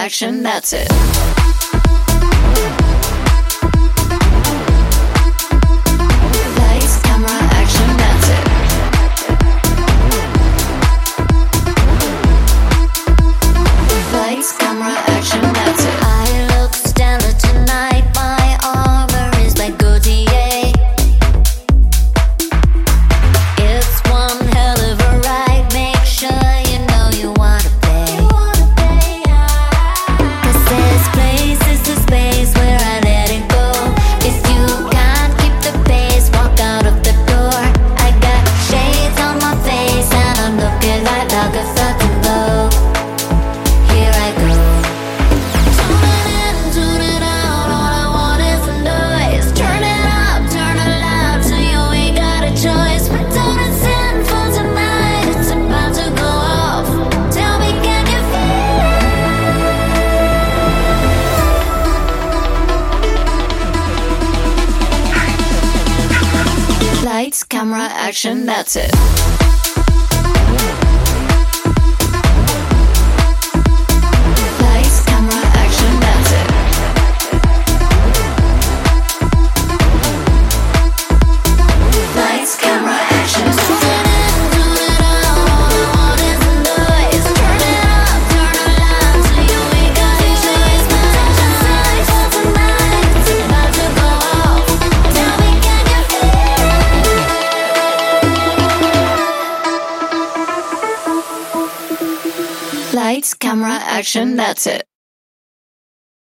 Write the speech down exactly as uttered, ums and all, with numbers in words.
action, that's it. Lights, camera, action, that's it. Lights, camera, action, that's it. I look stellar tonight, my armor is like Gaultier. It's one hell of a ride, make sure you know you wanna pay. Cause this place is the space where I let it go. If you can't keep the pace, walk out of the door. I got shades on my face and I'm looking like like a fucking Vogue. Here I go. Tune it in, tune it out, all I want is the noise. Turn it up, turn it loud, so you ain't got a choice. But don't it's sinful tonight, it's about to go off. Tell me, can you feel? Lights, camera, action, that's it. Lights, camera, action, that's it. Lights, camera, action. Tune it in, tune it out, all I want is the noise. Turn it up, turn it loud, so you ain't got a choice. But don't you say for tonight, it's about to go off. Tell me, can you feel? Lights, camera, action, that's it.